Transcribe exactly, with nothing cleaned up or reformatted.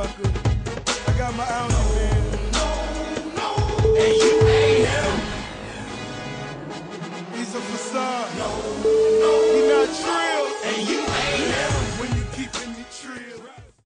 sucker. I got my eye on you, man. And you ain't him. He's a facade. No.